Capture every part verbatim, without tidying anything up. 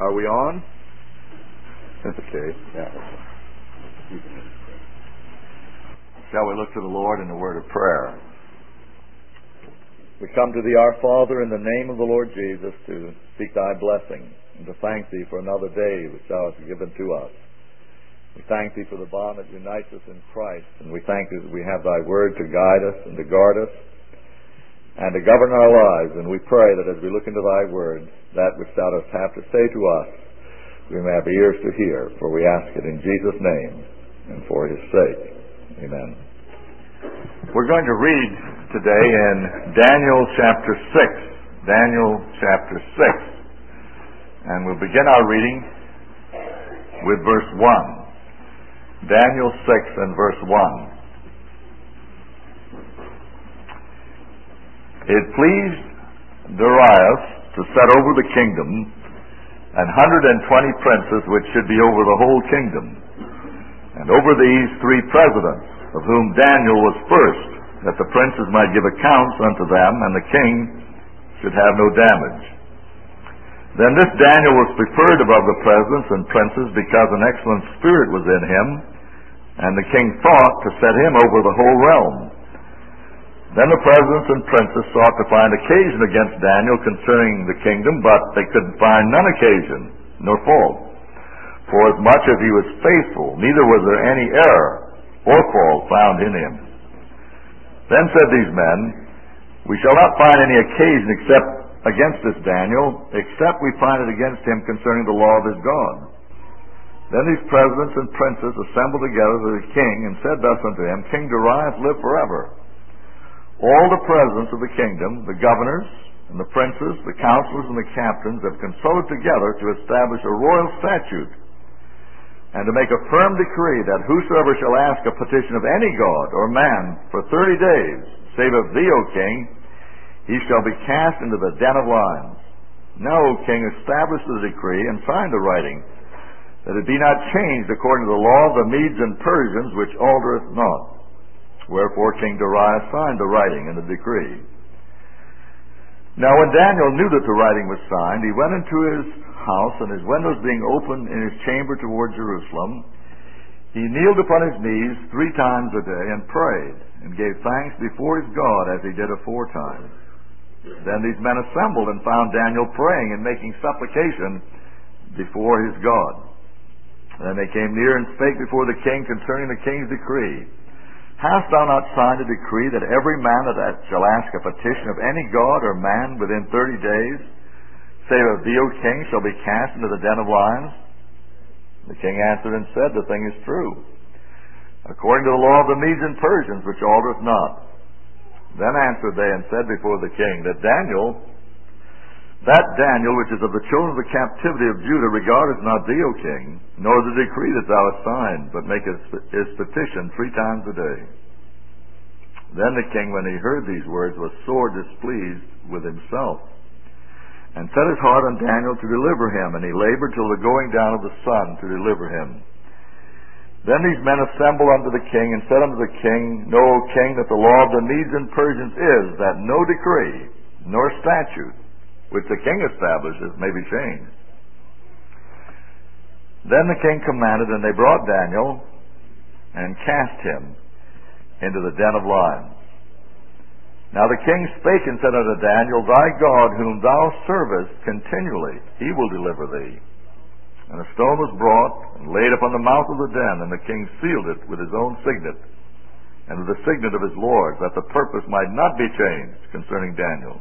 Are we on? Okay. Yeah. Shall we look to the Lord in a word of prayer? We come to Thee, our Father, in the name of the Lord Jesus, to seek Thy blessing and to thank Thee for another day which Thou hast given to us. We thank Thee for the bond that unites us in Christ, and we thank Thee that we have Thy word to guide us and to guard us and to govern our lives. And we pray that as we look into Thy word, that which Thou dost have to say to us, we may have ears to hear, for we ask it in Jesus' name and for His sake. Amen. We're going to read today in Daniel chapter six. Daniel chapter six. And we'll begin our reading with verse one. Daniel six and verse one. It pleased Darius to set over the kingdom an hundred and twenty princes which should be over the whole kingdom, and over these three presidents, of whom Daniel was first, that the princes might give accounts unto them, and the king should have no damage. Then this Daniel was preferred above the presidents and princes, because an excellent spirit was in him, and the king thought to set him over the whole realm. Then the presidents and princes sought to find occasion against Daniel concerning the kingdom, but they could find none occasion, nor fault. For as much as he was faithful, neither was there any error or fault found in him. Then said these men, We shall not find any occasion except against this Daniel, except we find it against him concerning the law of his God. Then these presidents and princes assembled together to the king, and said thus unto him, King Darius, live forever. All the presidents of the kingdom, the governors, and the princes, the counselors, and the captains have consulted together to establish a royal statute, and to make a firm decree that whosoever shall ask a petition of any god or man for thirty days, save of thee, O king, he shall be cast into the den of lions. Now, O king, establish the decree and sign the writing, that it be not changed according to the law of the Medes and Persians, which altereth not. Wherefore King Darius signed the writing and the decree. Now when Daniel knew that the writing was signed, he went into his house, and his windows being open in his chamber toward Jerusalem, he kneeled upon his knees three times a day, and prayed, and gave thanks before his God, as he did aforetime. Then these men assembled, and found Daniel praying and making supplication before his God. Then they came near and spake before the king concerning the king's decree. Hast thou not signed a decree that every man that shall ask a petition of any god or man within thirty days, save of thee, O king, shall be cast into the den of lions? The king answered and said, The thing is true, according to the law of the Medes and Persians, which altereth not. Then answered they and said before the king, That Daniel, that Daniel which is of the children of the captivity of Judah, regardeth not thee, O king, nor the decree that thou hast signed, but maketh his petition three times a day. Then the king, when he heard these words, was sore displeased with himself, and set his heart on Daniel to deliver him, and he labored till the going down of the sun to deliver him. Then these men assembled unto the king, and said unto the king, Know, O king, that the law of the Medes and Persians is, that no decree, nor statute, which the king establishes, may be changed. Then the king commanded, and they brought Daniel, and cast him into the den of lions. Now the king spake and said unto Daniel, Thy God, whom thou servest continually, he will deliver thee. And a stone was brought, and laid upon the mouth of the den, and the king sealed it with his own signet, and with the signet of his lord, that the purpose might not be changed concerning Daniel.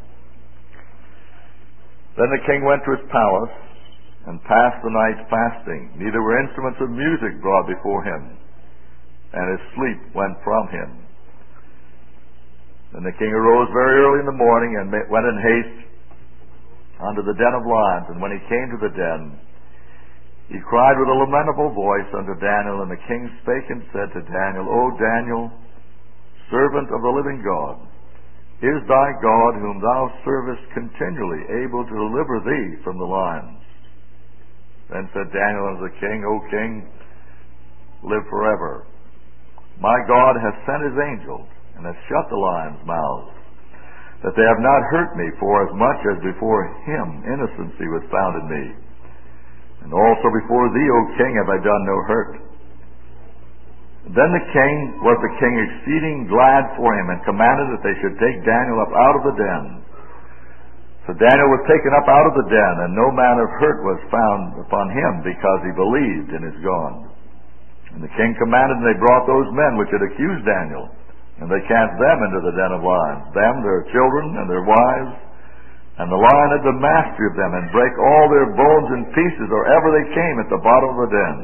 Then the king went to his palace, and passed the night fasting. Neither were instruments of music brought before him, and his sleep went from him. Then the king arose very early in the morning, and went in haste unto the den of lions. And when he came to the den, he cried with a lamentable voice unto Daniel. And the king spake and said to Daniel, O Daniel, servant of the living God, is thy God, whom thou servest continually, able to deliver thee from the lions? Then said Daniel unto the king, O king, live forever. My God hath sent his angel, and hath shut the lions' mouths, that they have not hurt me, for as much as before him innocency was found in me. And also before thee, O king, have I done no hurt. Then the king was the king exceeding glad for him, and commanded that they should take Daniel up out of the den. So Daniel was taken up out of the den, and no manner of hurt was found upon him, because he believed in his God. And the king commanded, and they brought those men which had accused Daniel, and they cast them into the den of lions, them, their children, and their wives. And the lion had the mastery of them, and brake all their bones in pieces, or ever they came at the bottom of the den.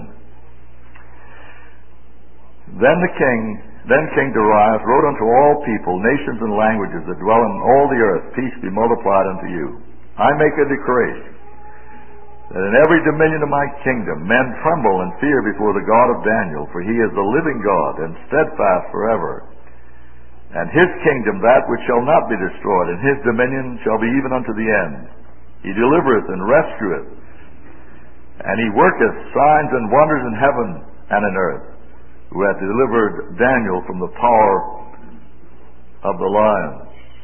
Then the king, then King Darius wrote unto all people, nations, and languages that dwell in all the earth, peace be multiplied unto you. I make a decree, that in every dominion of my kingdom men tremble and fear before the God of Daniel, for he is the living God, and steadfast forever. And his kingdom that which shall not be destroyed, and his dominion shall be even unto the end. He delivereth and rescueth, and he worketh signs and wonders in heaven and in earth, who hath delivered Daniel from the power of the lions.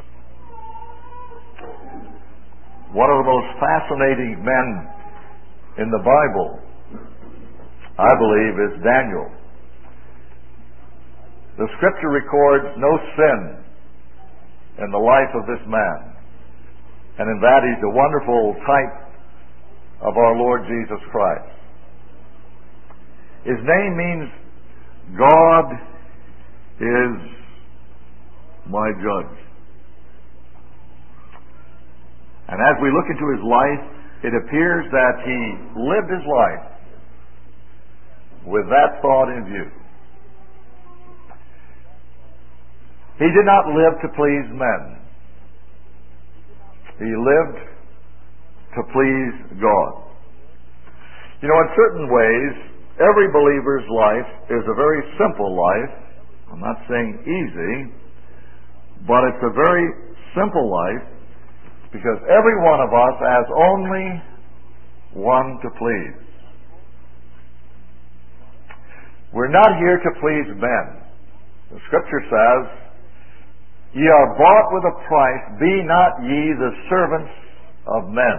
One of the most fascinating men in the Bible, I believe, is Daniel. The scripture records no sin in the life of this man. And in that he's a wonderful type of our Lord Jesus Christ. His name means God is my judge. And as we look into his life, it appears that he lived his life with that thought in view. He did not live to please men. He lived to please God. You know, in certain ways, every believer's life is a very simple life. I'm not saying easy, but it's a very simple life, because every one of us has only one to please. We're not here to please men. The scripture says, ye are bought with a price, be not ye the servants of men.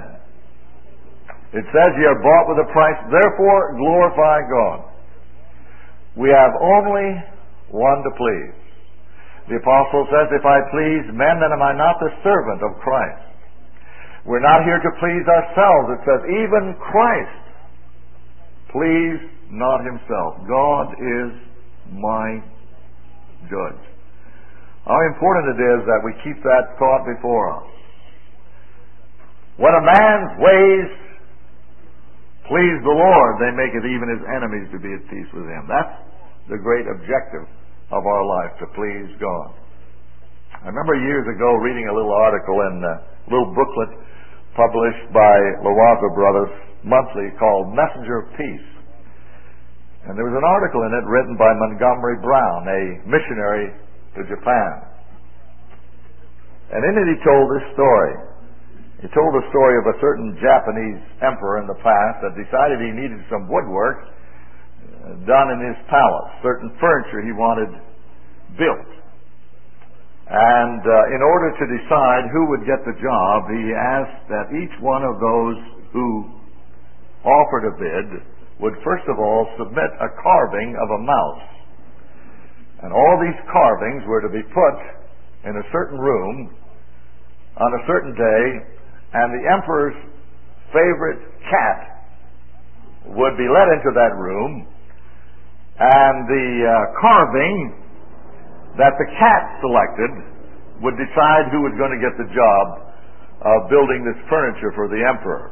It says ye are bought with a price, therefore glorify God. We have only one to please. The apostle says, if I please men, then am I not the servant of Christ? We're not here to please ourselves. It says, even Christ pleased not himself. God is my judge. How important it is that we keep that thought before us. When a man's ways please the Lord, they maketh even his enemies to be at peace with him. That's the great objective of our life, to please God. I remember years ago reading a little article in a little booklet published by Loaza Brothers Monthly called Messenger of Peace. And there was an article in it written by Montgomery Brown, a missionary to Japan. And in it he told this story. He told the story of a certain Japanese emperor in the past that decided he needed some woodwork done in his palace, certain furniture he wanted built. And uh, in order to decide who would get the job, he asked that each one of those who offered a bid would first of all submit a carving of a mouse. And all these carvings were to be put in a certain room on a certain day, and the emperor's favorite cat would be let into that room, and the uh, carving that the cat selected would decide who was going to get the job of building this furniture for the emperor.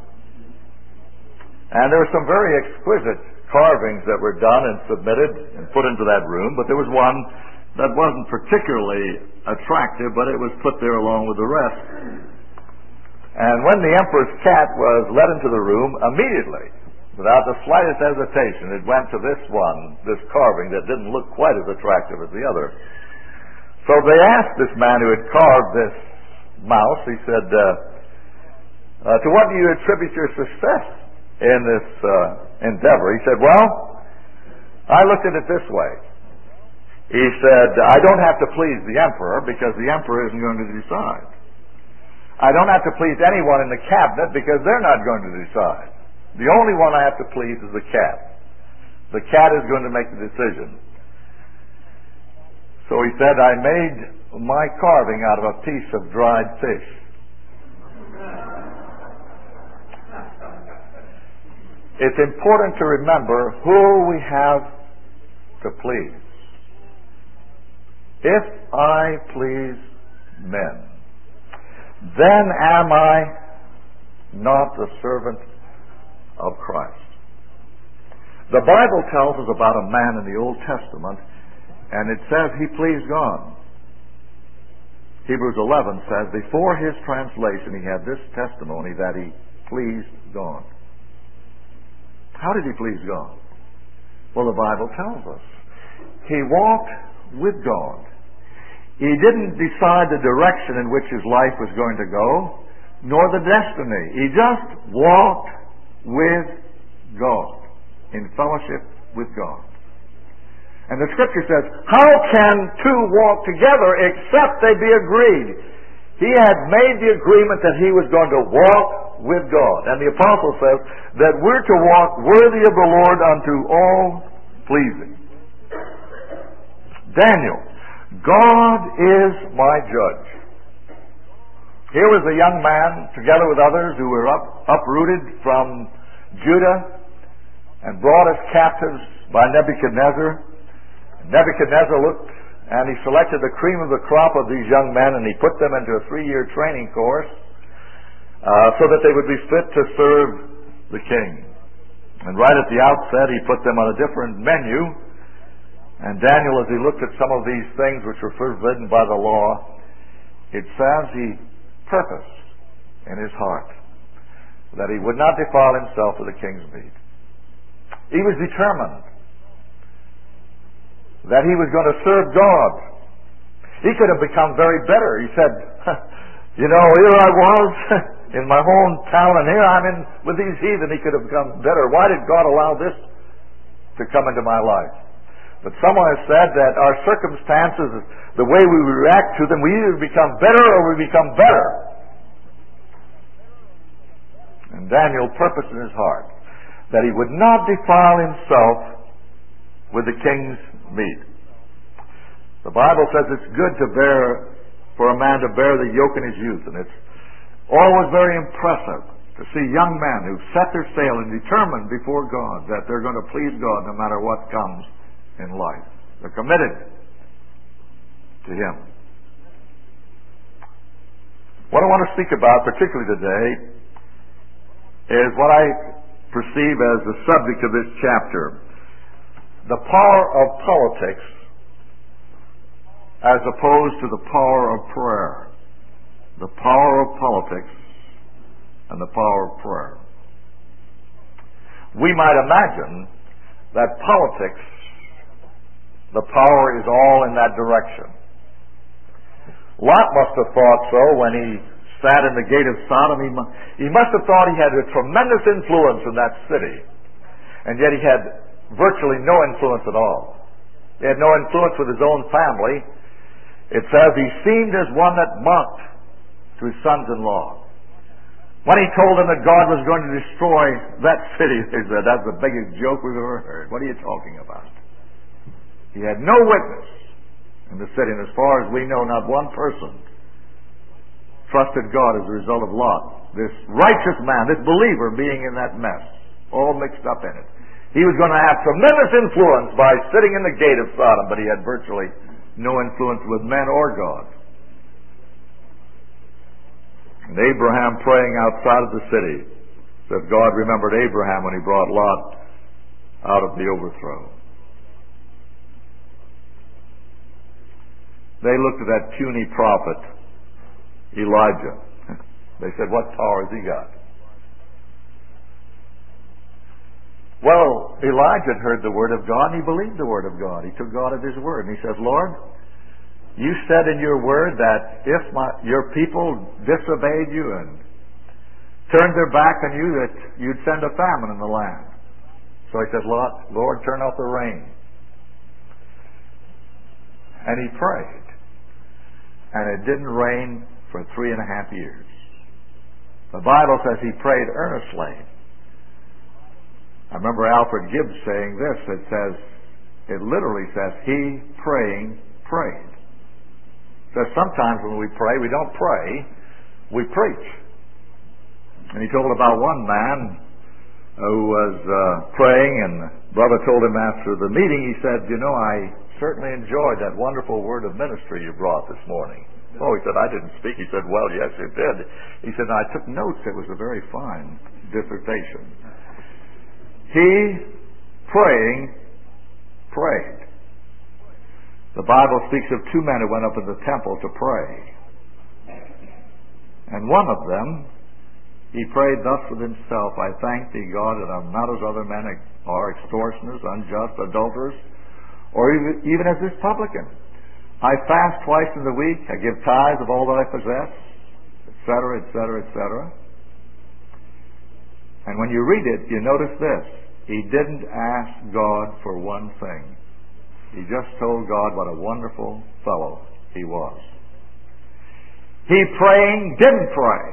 And there were some very exquisite carvings that were done and submitted and put into that room, but there was one that wasn't particularly attractive, but it was put there along with the rest. And when the emperor's cat was led into the room, immediately, without the slightest hesitation, it went to this one, this carving that didn't look quite as attractive as the other. So they asked this man who had carved this mouse, he said, uh, uh, to what do you attribute your success in this uh, endeavor? He said, well, I looked at it this way. He said, I don't have to please the emperor because the emperor isn't going to decide. I don't have to please anyone in the cabinet because they're not going to decide. The only one I have to please is the cat. The cat is going to make the decision. So he said, I made my carving out of a piece of dried fish. It's important to remember who we have to please. If I please men, then am I not the servant of Christ. The Bible tells us about a man in the Old Testament, and it says he pleased God. Hebrews eleven says before his translation he had this testimony that he pleased God. How did he please God? Well, the Bible tells us. He walked with God. He didn't decide the direction in which his life was going to go, nor the destiny. He just walked with God, in fellowship with God. And the Scripture says, how can two walk together except they be agreed? He had made the agreement that he was going to walk with God. And the Apostle says that we're to walk worthy of the Lord unto all pleasing. Daniel, God is my judge. Here was a young man, together with others who were up, uprooted from Judah and brought as captives by Nebuchadnezzar. Nebuchadnezzar looked and he selected the cream of the crop of these young men and he put them into a three-year training course uh, so that they would be fit to serve the king. And right at the outset he put them on a different menu. And Daniel, as he looked at some of these things which were forbidden by the law, it says he purposed in his heart that he would not defile himself with the king's meat. He was determined that he was going to serve God. He could have become very bitter. He said, you know, here I was in my hometown and here I'm in with these heathen. He could have become bitter. Why did God allow this to come into my life? But someone has said that our circumstances, the way we react to them, we either become bitter or we become better. And Daniel purposed in his heart that he would not defile himself with the king's meat. The Bible says it's good to bear, for a man to bear the yoke in his youth, and it's always very impressive to see young men who've set their sail and determined before God that they're going to please God no matter what comes in life. They're committed to Him. What I want to speak about particularly today is what I perceive as the subject of this chapter: the power of politics as opposed to the power of prayer. The power of politics and the power of prayer. We might imagine that politics, the power is all in that direction. Lot must have thought so when he sat in the gate of Sodom. He, mu- he must have thought he had a tremendous influence in that city. And yet he had virtually no influence at all. He had no influence with his own family. It says he seemed as one that mocked to his sons-in-law. When he told them that God was going to destroy that city, they said, that's the biggest joke we've ever heard. What are you talking about? He had no witness in the city, and as far as we know, not one person trusted God as a result of Lot, this righteous man, this believer, being in that mess, all mixed up in it. He was going to have tremendous influence by sitting in the gate of Sodom, but he had virtually no influence with men or God. And Abraham praying outside of the city says God remembered Abraham when he brought Lot out of the overthrow. They looked at that puny prophet, Elijah. They said, what power has he got? Well, Elijah had heard the word of God, and he believed the word of God. He took God at his word, and he says, Lord, you said in your word that if my, your people disobeyed you and turned their back on you, that you'd send a famine in the land. So he says, Lord, turn off the rain. And he prayed. And it didn't rain for three and a half years. The Bible says he prayed earnestly. I remember Alfred Gibbs saying this. It says, it literally says, he praying prayed. It says sometimes when we pray, we don't pray, we preach. And he told about one man who was uh, praying, and brother told him after the meeting, he said, you know, I certainly enjoyed that wonderful word of ministry you brought this morning. Oh, he said, I didn't speak. He said, well, yes, you did. He said, I took notes. It was a very fine dissertation. He, praying, prayed. The Bible speaks of two men who went up in the temple to pray. And one of them, he prayed thus with himself, I thank thee, God, that I'm not as other men are, extortioners, unjust, adulterers, or even, even as this publican. I fast twice in the week, I give tithes of all that I possess, et cetera, et cetera, et cetera. And when you read it, you notice this. He didn't ask God for one thing. He just told God what a wonderful fellow he was. He praying didn't pray.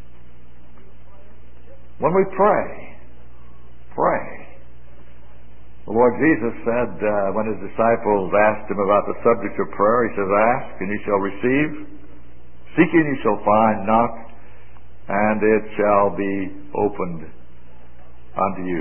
When we pray, pray. The Lord Jesus said uh, when his disciples asked him about the subject of prayer, he says, ask and you shall receive, seek and you shall find, knock and it shall be opened unto you.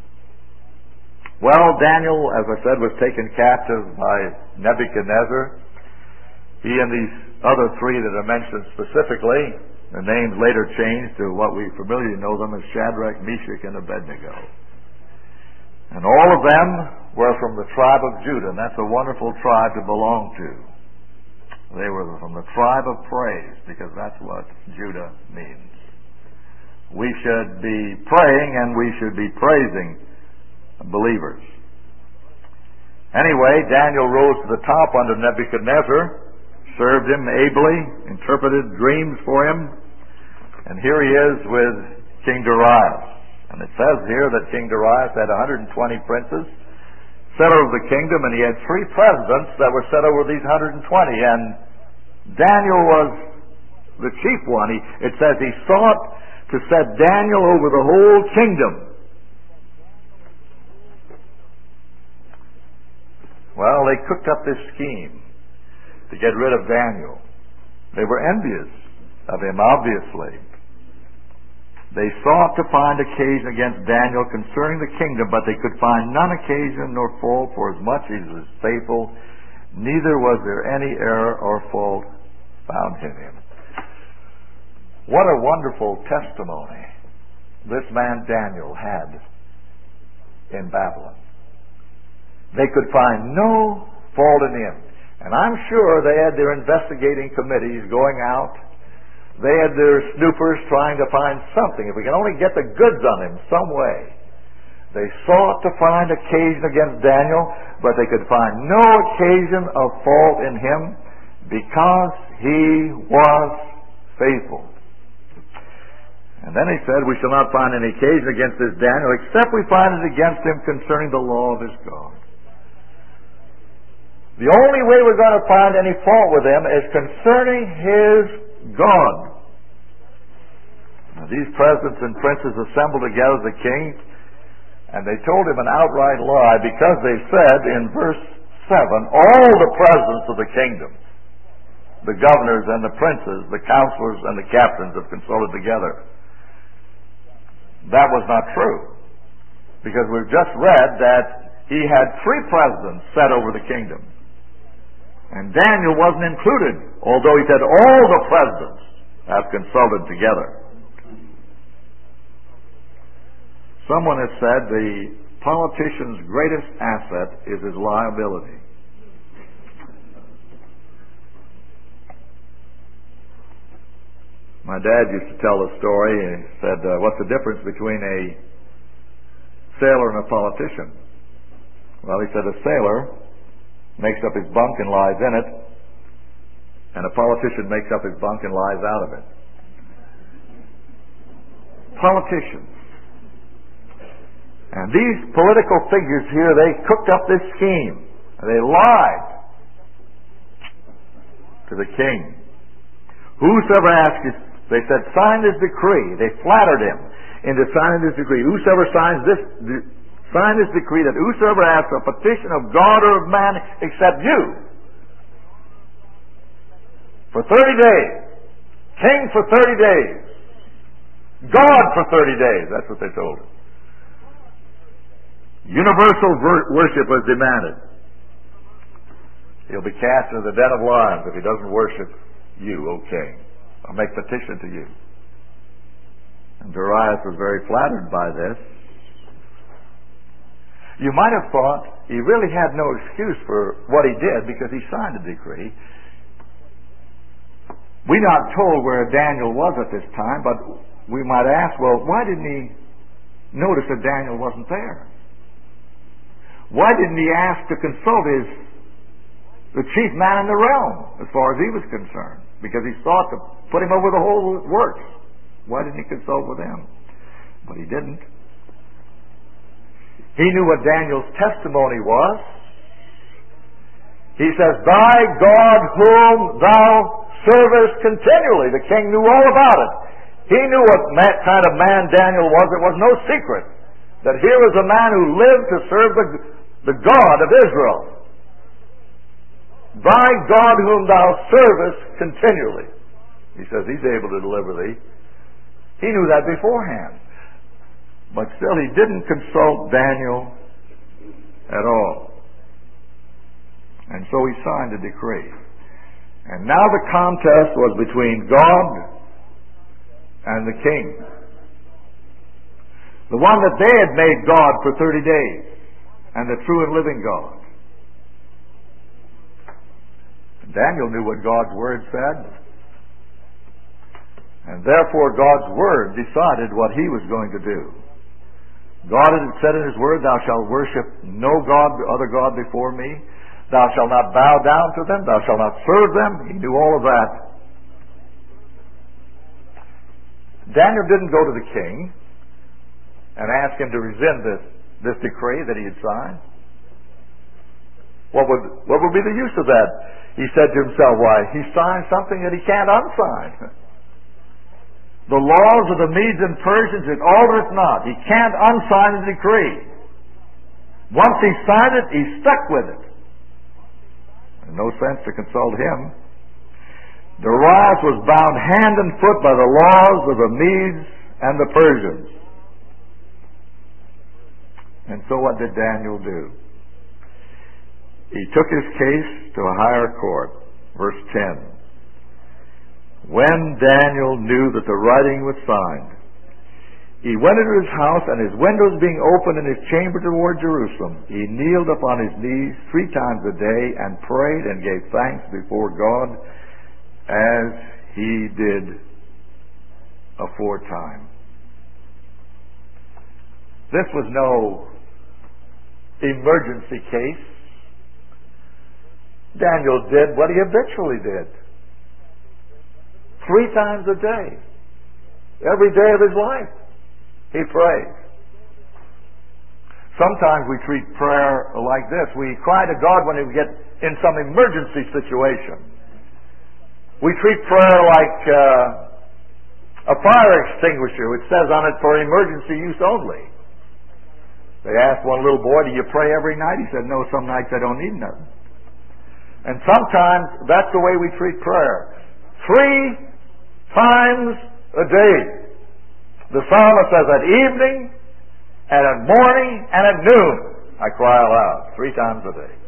Well, Daniel, as I said, was taken captive by Nebuchadnezzar. He and these other three that are mentioned specifically, the names later changed to what we familiarly know them as Shadrach, Meshach, and Abednego. And all of them were from the tribe of Judah, and that's a wonderful tribe to belong to. They were from the tribe of praise, because that's what Judah means. We should be praying and we should be praising believers. Anyway, Daniel rose to the top under Nebuchadnezzar, served him ably, interpreted dreams for him, and here he is with King Darius. And it says here that King Darius had one hundred twenty princes set over the kingdom, and he had three presidents that were set over these one hundred twenty, and Daniel was the chief one. He, it says he sought to set Daniel over the whole kingdom. Well, they cooked up this scheme to get rid of Daniel. They were envious of him, obviously. They sought to find occasion against Daniel concerning the kingdom, but they could find none occasion nor fault, for as much as he was faithful, neither was there any error or fault found in him. What a wonderful testimony this man Daniel had in Babylon. They could find no fault in him. And I'm sure they had their investigating committees going out. They had their snoopers trying to find something. If we can only get the goods on him some way. They sought to find occasion against Daniel, but they could find no occasion of fault in him because he was faithful. And then he said, we shall not find any occasion against this Daniel, except we find it against him concerning the law of his God. The only way we're going to find any fault with him is concerning his God. Now, these presidents and princes assembled together the king, and they told him an outright lie, because they said in verse seven, all the presidents of the kingdom, the governors and the princes, the counselors and the captains have consulted together. That was not true, because we've just read that he had three presidents set over the kingdom. And Daniel wasn't included, although he said all the presidents have consulted together. Someone has said the politician's greatest asset is his liability. My dad used to tell the story. He said, uh, what's the difference between a sailor and a politician? Well, he said a sailor makes up his bunk and lies in it, and a politician makes up his bunk and lies out of it. Politicians. And these political figures here, they cooked up this scheme. They lied to the king. Whosoever asked, they said, sign this decree. They flattered him into signing this decree. Whosoever signs this, sign this decree, that whosoever asks a petition of God or of man except you, for thirty days, king for thirty days, God for thirty days. That's what they told him. Universal ver- worship was demanded. He'll be cast into the den of lions if he doesn't worship you, O king, or make petition to you. And Darius was very flattered by this. You might have thought he really had no excuse for what he did because he signed a decree. We're not told where Daniel was at this time, but we might ask, well, why didn't he notice that Daniel wasn't there? Why didn't he ask to consult his the chief man in the realm, as far as he was concerned? Because he thought to put him over the whole works. Why didn't he consult with him? But he didn't. He knew what Daniel's testimony was. He says, "Thy God whom thou servest continually." The king knew all about it. He knew what kind of man Daniel was. It was no secret that here was a man who lived to serve the, the God of Israel. "Thy God whom thou servest continually." He says he's able to deliver thee. He knew that beforehand. But still he didn't consult Daniel at all. And so he signed a decree. And now the contest was between God and the king. The one that they had made God for thirty days, and the true and living God. Daniel knew what God's Word said. And therefore God's Word decided what he was going to do. God had said in His Word, "Thou shalt worship no God, other God before me. Thou shalt not bow down to them. Thou shalt not serve them." He knew all of that. Daniel didn't go to the king and ask him to rescind this, this decree that he had signed. What would, what would be the use of that? He said to himself, why, he signed something that he can't unsign. The laws of the Medes and Persians, it altereth not. He can't unsign the decree. Once he signed it, he's stuck with it. And no sense to consult him. Darius was bound hand and foot by the laws of the Medes and the Persians. And so what did Daniel do? He took his case to a higher court. Verse ten. When Daniel knew that the writing was signed, he went into his house, and his windows being open in his chamber toward Jerusalem, he kneeled upon his knees three times a day and prayed and gave thanks before God as he did aforetime. This was no emergency case. Daniel did what he habitually did. Three times a day. Every day of his life. He prays. Sometimes we treat prayer like this. We cry to God when we get in some emergency situation. We treat prayer like uh, a fire extinguisher, which says on it for emergency use only. They asked one little boy, "Do you pray every night?" He said, "No, some nights I don't need nothing." And sometimes that's the way we treat prayer. Three times a day. The psalmist says, at evening, and at morning, and at noon, I cry aloud. Three times a day.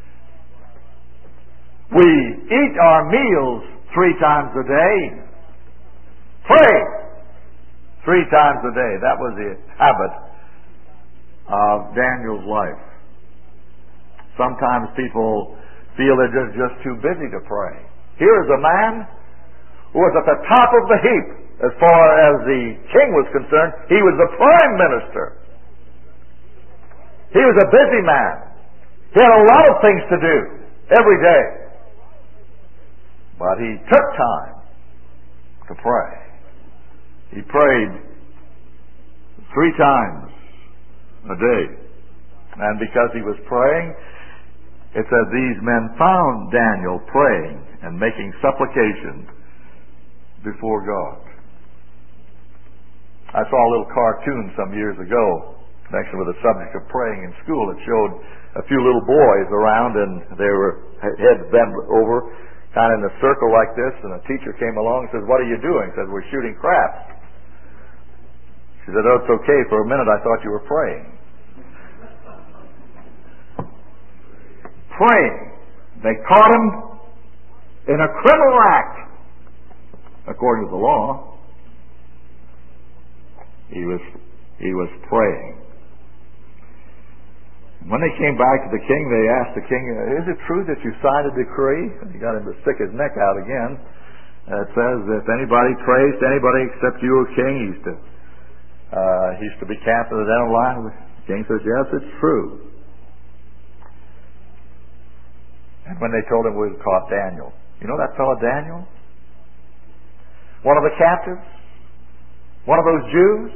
We eat our meals three times a day. Pray three times a day. That was the habit of Daniel's life. Sometimes people feel they're just, just too busy to pray. Here is a man who was at the top of the heap as far as the king was concerned. He was the prime minister. He was a busy man. He had a lot of things to do every day. But he took time to pray. He prayed three times a day. And because he was praying, it says these men found Daniel praying and making supplication before God. I saw a little cartoon some years ago in connection with the subject of praying in school. It showed a few little boys around, and they were heads bent over, kind of in a circle like this, and a teacher came along and says, "What are you doing?" He says, "We're shooting craps." She said, "Oh, it's okay. For a minute I thought you were praying." Praying. They caught him in a criminal act, according to the law. He was he was praying. When they came back to the king, they asked the king, "Is it true that you signed a decree?" And he got him to stick his neck out again. Uh, it says, "If anybody prays to anybody except you, O king, he's to uh, he's to be cast into the den of life." The king says, "Yes, it's true." And when they told him we had caught Daniel, you know that fellow Daniel, one of the captives, one of those Jews.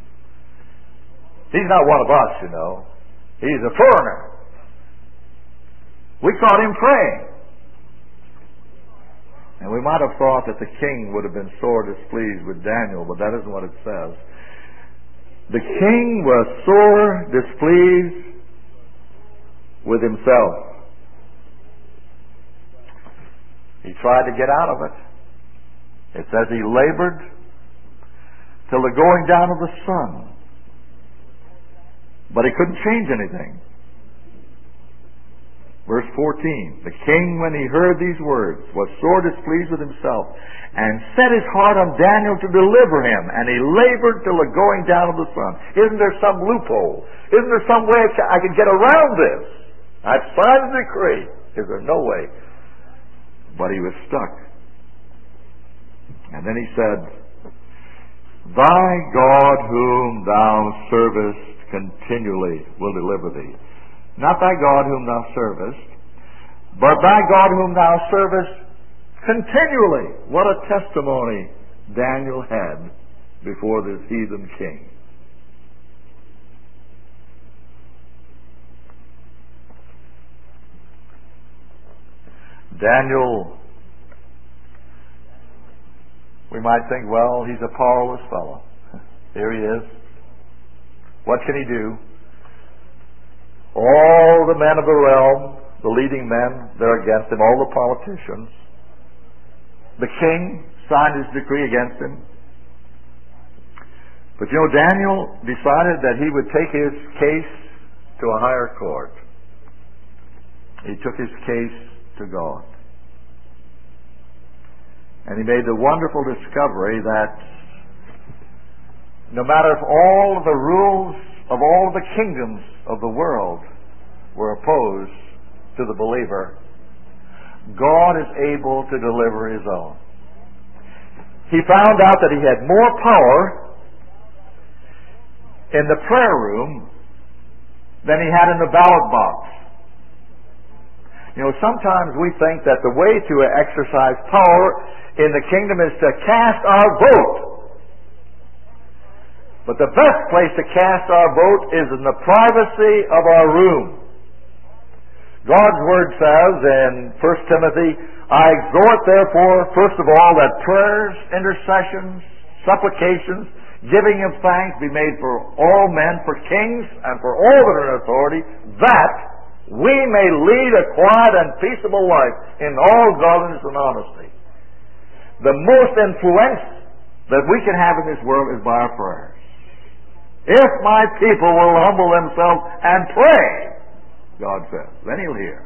He's not one of us, you know. He's a foreigner. We caught him praying. And we might have thought that the king would have been sore displeased with Daniel, but that isn't what it says. The king was sore displeased with himself. He tried to get out of it. It says he labored till the going down of the sun. But he couldn't change anything. Verse fourteen, the king, when he heard these words, was sore displeased with himself, and set his heart on Daniel to deliver him, and he labored till the going down of the sun. Isn't there some loophole? Isn't there some way I can get around this? I've signed a decree. Is there no way? But he was stuck. And then he said, "Thy God whom thou servest continually will deliver thee." Not thy God whom thou servest, but thy God whom thou servest continually. What a testimony Daniel had before this heathen king. Daniel, we might think, well, he's a powerless fellow. Here he is. What can he do? All the men of the realm, the leading men, they're against him. All the politicians. The king signed his decree against him. But you know, Daniel decided that he would take his case to a higher court. He took his case to God. And he made the wonderful discovery that no matter if all the rules of all the kingdoms of the world were opposed to the believer, God is able to deliver his own. He found out that he had more power in the prayer room than he had in the ballot box. You know, sometimes we think that the way to exercise power in the kingdom is to cast our vote. But the best place to cast our vote is in the privacy of our room. God's Word says in First Timothy, "I exhort therefore, first of all, that prayers, intercessions, supplications, giving of thanks be made for all men, for kings, and for all that are in authority, that we may lead a quiet and peaceable life in all godliness and honesty." The most influence that we can have in this world is by our prayers. If my people will humble themselves and pray, God says, then he'll hear.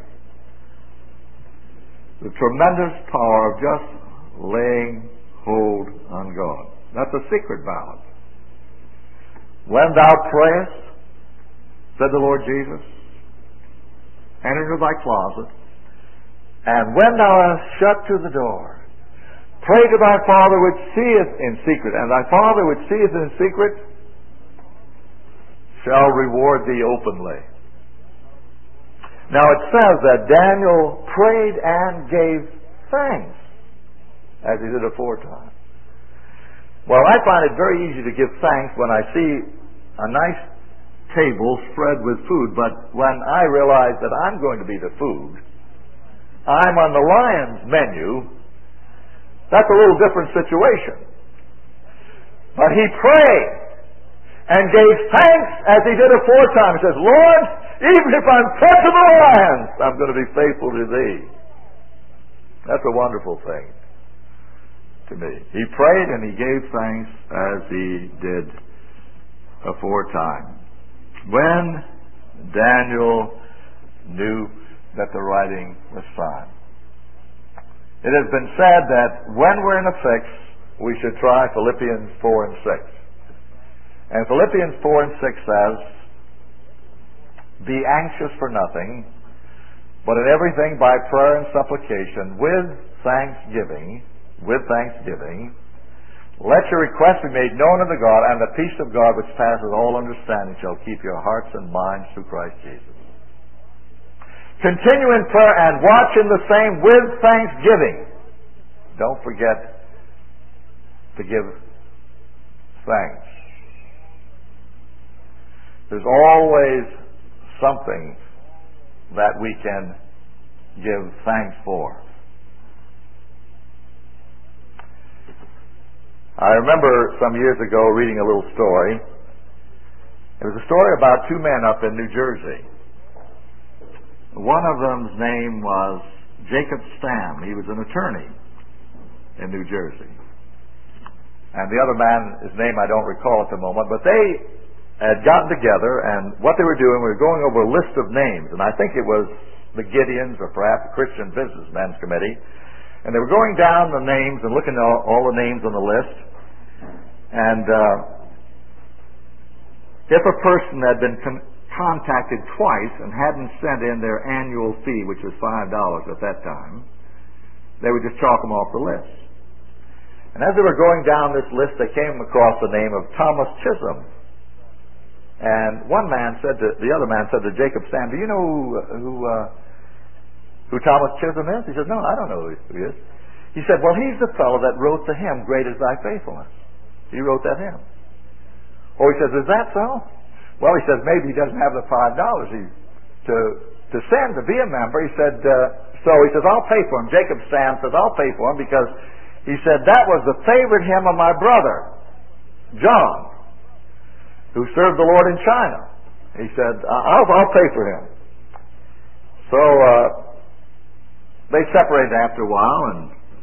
The tremendous power of just laying hold on God. That's a secret balance. When thou prayest, said the Lord Jesus, enter into thy closet, and when thou hast shut to the door, pray to thy Father which seeth in secret, and thy Father which seeth in secret shall reward thee openly. Now it says that Daniel prayed and gave thanks, as he did aforetime. Well, I find it very easy to give thanks when I see a nice table spread with food, but when I realize that I'm going to be the food, I'm on the lion's menu, that's a little different situation. But he prayed. and gave thanks as he did aforetime. He says, Lord, even if I'm put to the lions, I'm going to be faithful to thee. That's a wonderful thing to me. He prayed and he gave thanks as he did aforetime. When Daniel knew that the writing was signed. It has been said that when we're in a fix, we should try Philippians four and six. And Philippians four and six says, be anxious for nothing, but in everything by prayer and supplication, with thanksgiving, with thanksgiving, let your requests be made known unto God, and the peace of God which passes all understanding shall keep your hearts and minds through Christ Jesus. Continue in prayer and watch in the same with thanksgiving. Don't forget to give thanks. There's always something that we can give thanks for. I remember some years ago reading a little story. It was a story about two men up in New Jersey. One of them's name was Jacob Stam. He was an attorney in New Jersey. And the other man, his name I don't recall at the moment, but they had gotten together, and what they were doing, we were going over a list of names, and I think it was the Gideons or perhaps the Christian Businessmen's Committee, and they were going down the names and looking at all, all the names on the list, and uh, if a person had been con- contacted twice and hadn't sent in their annual fee, which was five dollars at that time, they would just chalk them off the list. And as they were going down this list, they came across the name of Thomas Chisholm. And one man said to, the other man said to Jacob Stam, do you know who, who, uh, who Thomas Chisholm is? He said, no, I don't know who he is. He said, well, he's the fellow that wrote the hymn, Great is Thy Faithfulness. He wrote that hymn. Oh, he says, is that so? Well, he says, maybe he doesn't have the five dollars he, to, to send to be a member. He said, uh, so he says, I'll pay for him. Jacob Stam says, I'll pay for him because he said, that was the favorite hymn of my brother, John, who served the Lord in China. He said, I'll, I'll pay for him. So uh, they separated after a while, and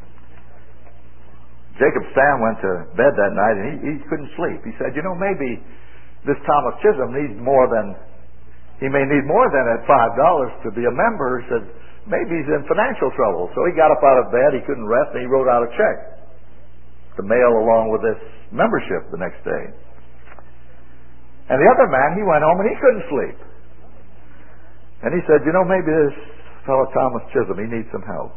Jacob Stam went to bed that night, and he, he couldn't sleep. He said, you know, maybe this Thomas Chisholm needs more than, he may need more than that five dollars to be a member. He said, maybe he's in financial trouble. So he got up out of bed, he couldn't rest, and he wrote out a check to mail along with this membership the next day. And the other man, he went home and he couldn't sleep. And he said, you know, maybe this fellow Thomas Chisholm, he needs some help.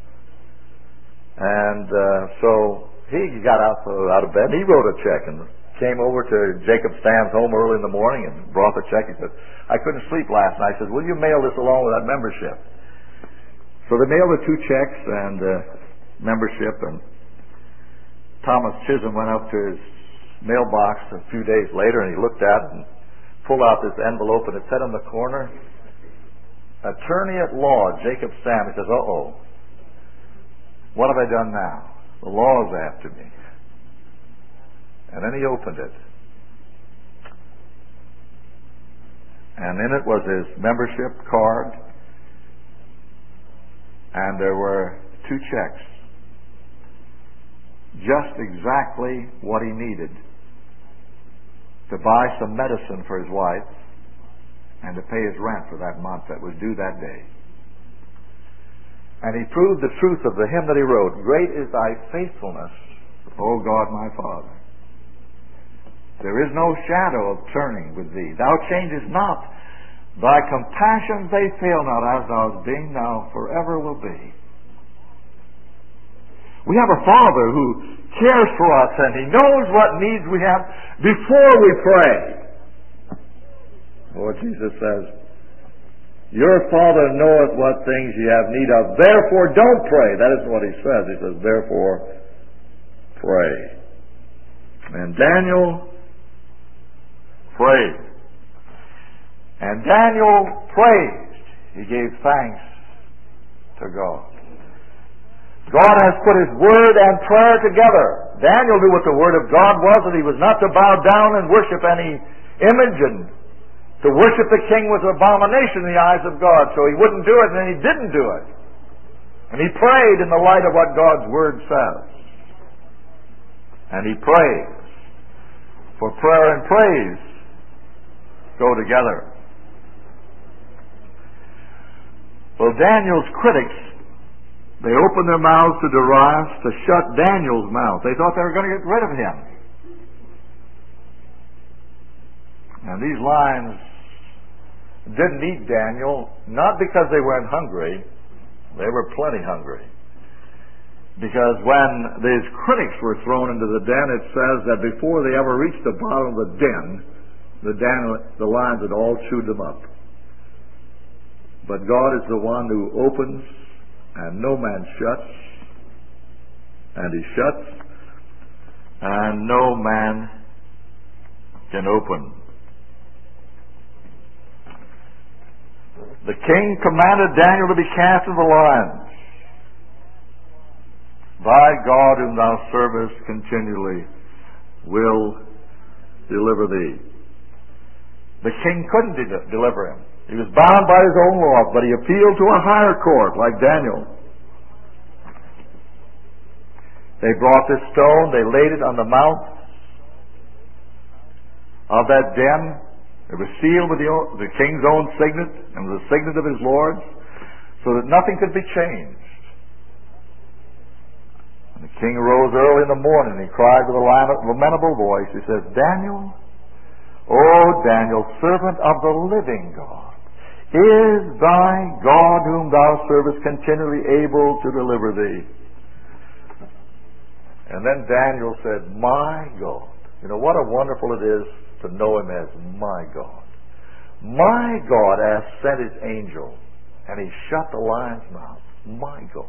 And uh, so he got out, out of bed, and he wrote a check and came over to Jacob Stam's home early in the morning and brought the check. He said, I couldn't sleep last night. I said, will you mail this along with that membership? So they mailed the two checks and uh, membership, and Thomas Chisholm went up to his mailbox a few days later, and he looked at it and pulled out this envelope, and it said on the corner, Attorney at Law, Jacob Stam. He says, uh-oh, what have I done now? The law is after me. And then he opened it. And in it was his membership card, and there were two checks. Just exactly what he needed to buy some medicine for his wife and to pay his rent for that month that was due that day. And he proved the truth of the hymn that he wrote, Great is thy faithfulness, O God my Father. There is no shadow of turning with thee. Thou changest not. Thy compassions they fail not, as thou hast been, thou forever will be. We have a Father who cares for us, and He knows what needs we have before we pray. Lord Jesus says, your Father knoweth what things ye have need of, therefore don't pray. That is what He says. He says, therefore pray. And Daniel prayed. And Daniel praised. He gave thanks to God. God has put His Word and prayer together. Daniel knew what the Word of God was, that he was not to bow down and worship any image, and to worship the king was an abomination in the eyes of God. So he wouldn't do it, and he didn't do it. And he prayed in the light of what God's Word says. And he prays. For prayer and praise go together. Well, Daniel's critics, they opened their mouths to Darius to shut Daniel's mouth. They thought they were going to get rid of him. And these lions didn't eat Daniel, not because they weren't hungry. They were plenty hungry. Because when these critics were thrown into the den, it says that before they ever reached the bottom of the den, the, den, the lions had all chewed them up. But God is the one who opens, and no man shuts, and He shuts, and no man can open. The king commanded Daniel to be cast into the lions. Thy God whom thou servest continually will deliver thee. The king couldn't de- deliver him. He was bound by his own law, but he appealed to a higher court like Daniel. They brought this stone, they laid it on the mouth of that den. It was sealed with the, the king's own signet and the signet of his lords, so that nothing could be changed. And the king arose early in the morning, and he cried with a lamentable voice. He says, Daniel, O Daniel, servant of the living God, is thy God whom thou servest continually able to deliver thee? And then Daniel said, my God. You know, what a wonderful it is to know Him as my God. My God hath sent His angel, and He shut the lion's mouth. My God.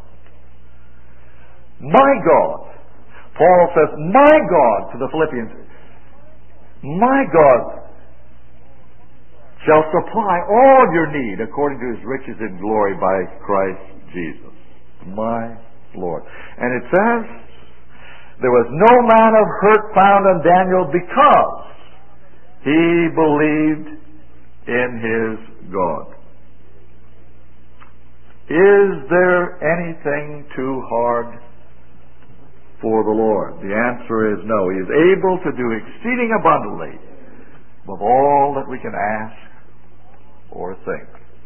My God. Paul says, my God to the Philippians. My God shall supply all your need according to His riches in glory by Christ Jesus. My Lord. And it says, there was no man of hurt found in Daniel because he believed in his God. Is there anything too hard for the Lord? The answer is no. He is able to do exceeding abundantly above all that we can ask or think.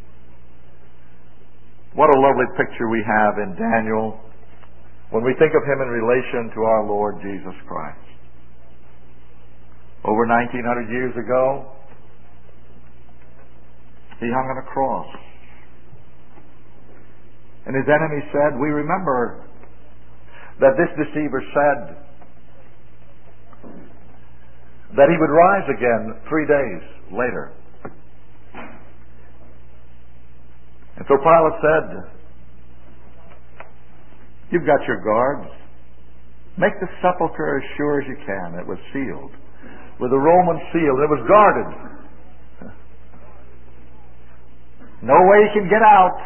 What a lovely picture we have in Daniel when we think of him in relation to our Lord Jesus Christ. Over nineteen hundred years ago, He hung on a cross. And His enemies said, we remember that this deceiver said that He would rise again three days later. And so Pilate said, you've got your guards. Make the sepulchre as sure as you can. It was sealed with a Roman seal. It was guarded. No way he can get out.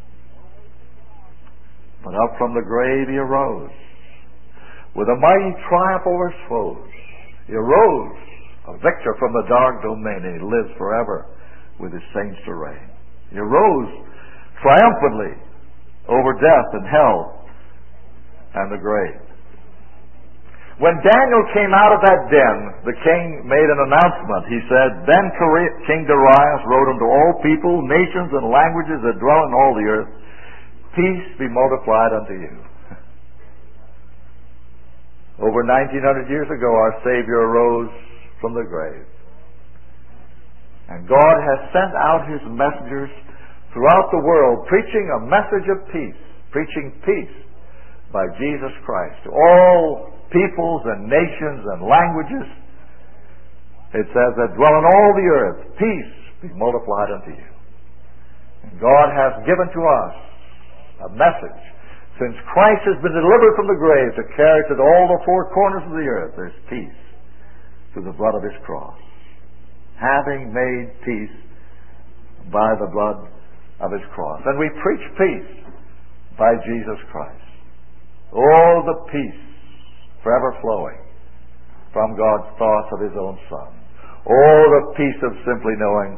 But up from the grave He arose with a mighty triumph over His foes. He arose a victor from the dark domain, and He lives forever with His saints to reign. He arose triumphantly over death and hell and the grave. When Daniel came out of that den, the king made an announcement. He said, then King Darius wrote unto all people, nations, and languages that dwell in all the earth, peace be multiplied unto you. Over nineteen hundred years ago, our Savior arose from the grave. And God has sent out His messengers throughout the world, preaching a message of peace, preaching peace by Jesus Christ to all peoples and nations and languages. It says that dwell in all the earth, peace be multiplied unto you. And God has given to us a message. Since Christ has been delivered from the grave to carry to all the four corners of the earth, there's peace through the blood of His cross. Having made peace by the blood of His cross. And we preach peace by Jesus Christ. Oh, the peace forever flowing from God's thoughts of His own Son. Oh, the peace of simply knowing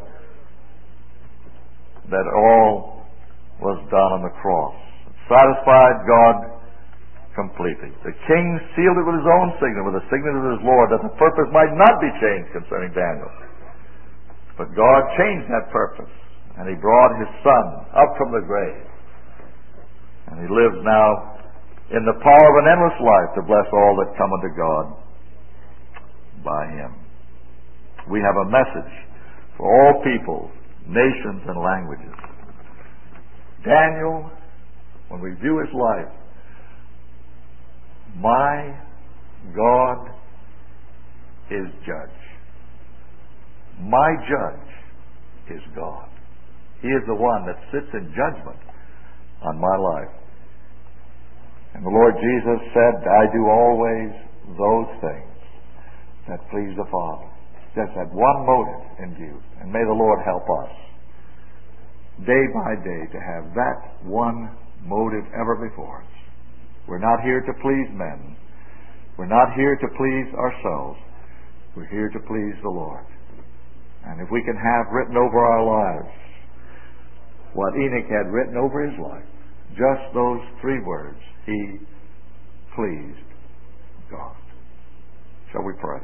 that all was done on the cross. It satisfied God completely. The king sealed it with his own signet, with the signet of his Lord, that the purpose might not be changed concerning Daniel. But God changed that purpose, and He brought His Son up from the grave. And He lives now in the power of an endless life to bless all that come unto God by Him. We have a message for all peoples, nations, and languages. Daniel, when we view his life, my God is judge. My judge is God. He is the one that sits in judgment on my life. And the Lord Jesus said, I do always those things that please the Father. Just had one motive in view. And may the Lord help us day by day to have that one motive ever before us. We're not here to please men. We're not here to please ourselves. We're here to please the Lord. And if we can have written over our lives what Enoch had written over his life, just those three words, he pleased God. Shall we pray?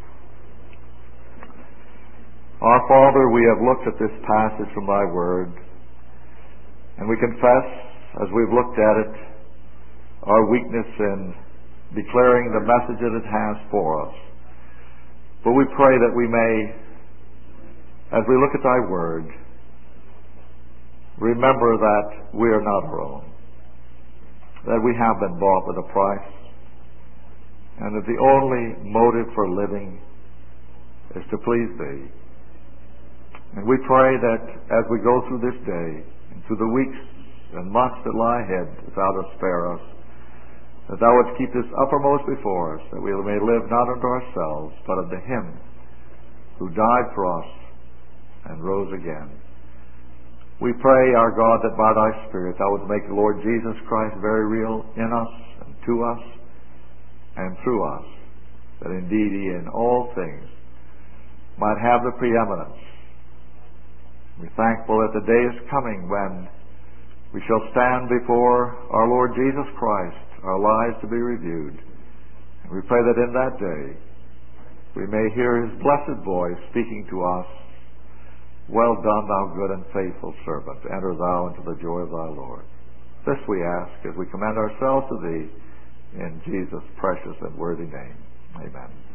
Our Father, we have looked at this passage from Thy Word, and we confess, as we've looked at it, our weakness in declaring the message that it has for us. But we pray that we may, as we look at Thy Word, remember that we are not our own, that we have been bought with a price, and that the only motive for living is to please Thee. And we pray that as we go through this day, and through the weeks and months that lie ahead, that Thou dost spare us, that Thou wouldst keep this uppermost before us, that we may live not unto ourselves, but unto Him who died for us and rose again. We pray, our God, that by Thy Spirit Thou wouldst make the Lord Jesus Christ very real in us and to us and through us, that indeed He in all things might have the preeminence. We're thankful that the day is coming when we shall stand before our Lord Jesus Christ, our lives to be reviewed. And we pray that in that day we may hear His blessed voice speaking to us, Well done, thou good and faithful servant. Enter thou into the joy of thy Lord. This we ask as we commend ourselves to Thee in Jesus' precious and worthy name. Amen.